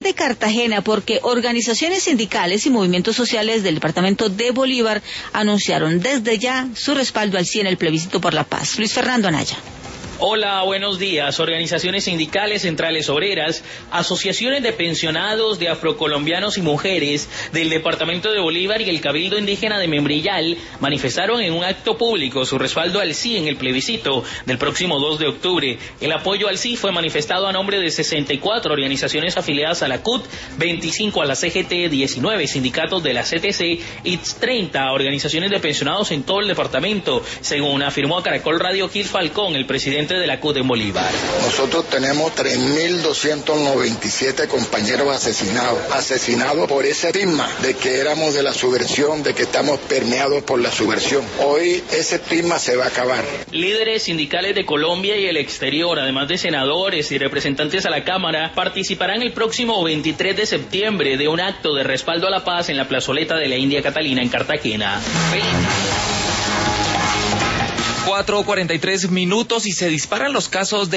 de Cartagena porque organizaciones sindicales y movimientos sociales del departamento de Bolívar anunciaron desde ya su respaldo al sí en el plebiscito por la paz. Luis Fernando Anaya. Hola, buenos días. Organizaciones sindicales, centrales obreras, asociaciones de pensionados, de afrocolombianos y mujeres del departamento de Bolívar y el Cabildo Indígena de Membrillal manifestaron en un acto público su respaldo al sí en el plebiscito del próximo 2 de octubre. El apoyo al sí fue manifestado a nombre de 64 organizaciones afiliadas a la CUT, 25 a la CGT, 19 sindicatos de la CTC y 30 organizaciones de pensionados en todo el departamento, según afirmó a Caracol Radio Kid Falcón, el presidente de la CUT en Bolívar. Nosotros tenemos 3.297 compañeros asesinados por ese estigma de que éramos de la subversión, de que estamos permeados por la subversión. Hoy ese estigma se va a acabar. Líderes sindicales de Colombia y el exterior, además de senadores y representantes a la Cámara, participarán el próximo 23 de septiembre de un acto de respaldo a la paz en la plazoleta de la India Catalina en Cartagena. 4:43 y se disparan los casos de